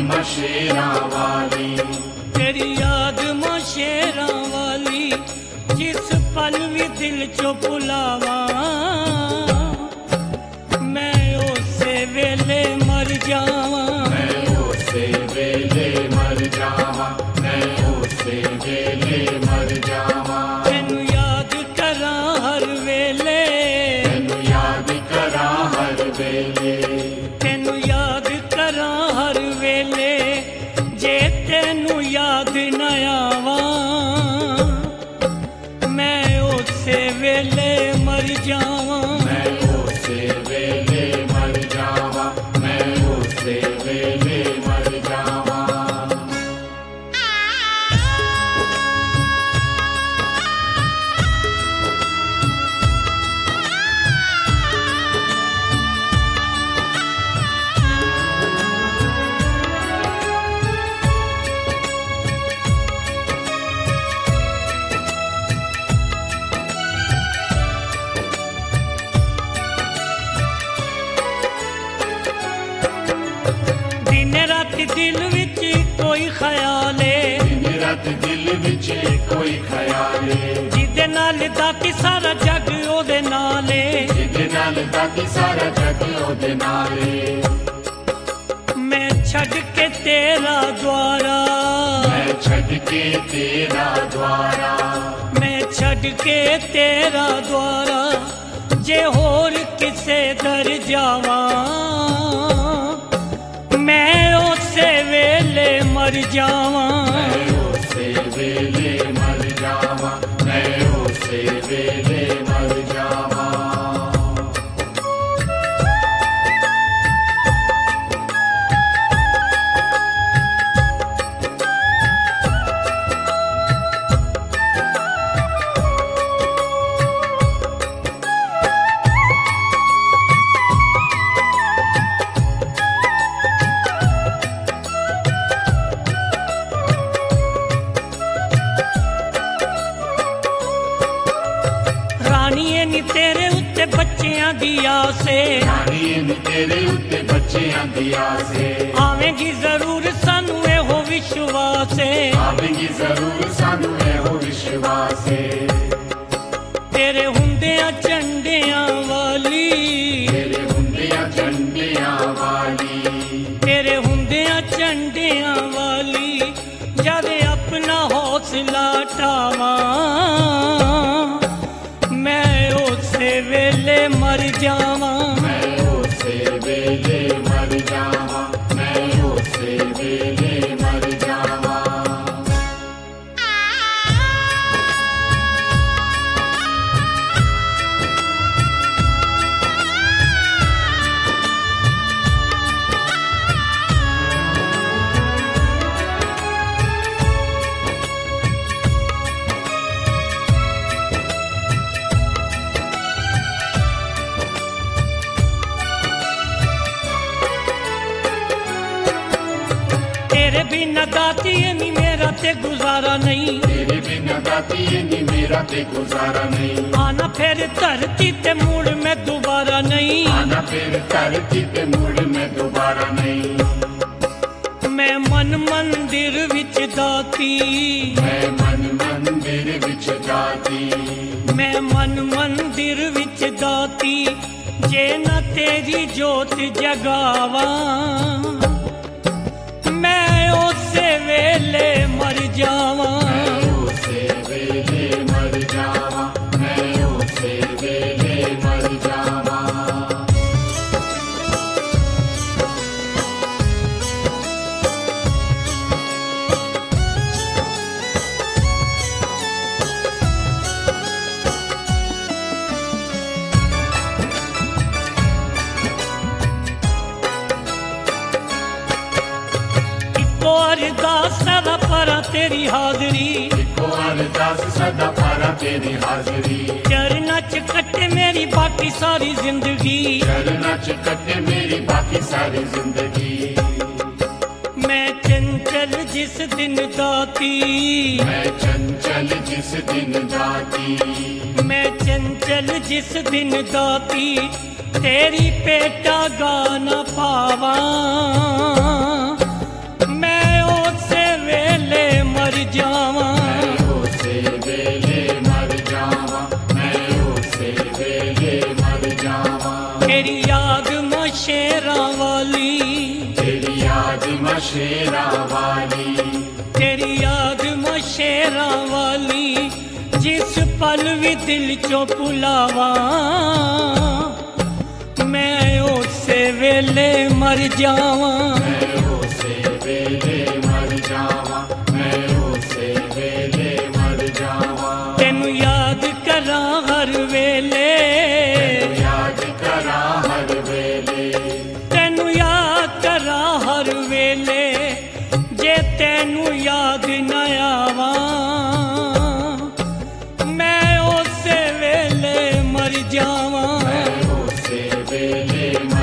मशेरा वाली, तेरी याद मशेरा वाली, जिस पल भी दिल चो भुलावा, मैं उसे वेले मर जावा, मैं उसे वेले मर जावा, मैं उसे वेले मर जावा। तेनू याद करा हर वेले, तेनू याद करा हर वेले, तेनू याद करा हर वेले, जे तेनू याद न आवा, मैं उसे वेले मर जावा, मैं उसे वेले मर जावा, मैं उसे वेले मर जावा। दिल विच कोई ख्याल है, दिन रात दिल विच कोई ख्याल है, जिदे नाल दाती सारा जग ओदे नाल है, जिदे नाल दाती सारा जग ओदे नाल है। मैं छड़ के तेरा द्वारा, मैं छड़ के तेरा द्वारा, मैं छड़ के तेरा द्वारा, जे होर किसे दर जावा, मैं उसे वेले मर जावा, मैं उसे वेले मर जावा, मैं उसे वेले मर जावा। तेरे उत्ते बच्चियां दी आसे, रानी तेरे उत्ते बच्चियां दी आसे, आवेगी जरूर सानू एहो विश्वास है, आवेगी जरूर सानू एहो विश्वास है। तेरे हुंदियां झंडियां वाली, तेरे हुंदियां झंडियां वाली, तेरे हुंदियां झंडियां वाली, जद अपना हौसला ठावा, मैं उसे वेले मर जावा, मैं उसे वेले मर जावा, मैं उसे वेले मर जावा। तेरे बिना दाती नी मेरा ते गुजारा नहीं, तेरे बिना दाती नी मेरा ते गुजारा नहीं, आना फिर धरती ते मुड़ मैं दोबारा नहीं, आना फिर धरती ते मुड़ मैं दोबारा नहीं। मैं मन मंदिर विच दाती, मैं मन मंदिर विच दाती, मैं मन मंदिर विच दाती, जे न तेरी जोत जगावा, मैं उसे वेले मर जावा, मैं उसे वेले मर जावा, मैं उसे वेले मर जावा। अरदास सदा परा तेरी हाजरी, इको अरदास सदा परा तेरी हाजरी, चरना च कटे मेरी बाकी सारी जिंदगी, चरना च कटे मेरी बाकी सारी जिंदगी। मैं चंचल जिस दिन दाती, मैं चंचल जिस दिन दाती, मैं चंचल जिस दिन दाती, तेरी पेटा गा न पावा, ਜਾਵਾਂ, मैं उसे वेले मर जावा, मैं उसे वेले मर जावा। तेरी याद मशेरा वाली, तेरी याद मशेरा वाली, तेरी याद मशेरा वाली, जिस पल भी दिल चो भुलावा, मैं उसे वेले मर जावा। मैं उसे वेले मर जावा, मैं उसे वेले मर जावा। तेनू याद करा हर वेले, याद करा हर वेले, तेनू याद करा हर वेले, जे तेनू याद न आवा, मैं उसे वेले मर जावा। मैं उसे वेले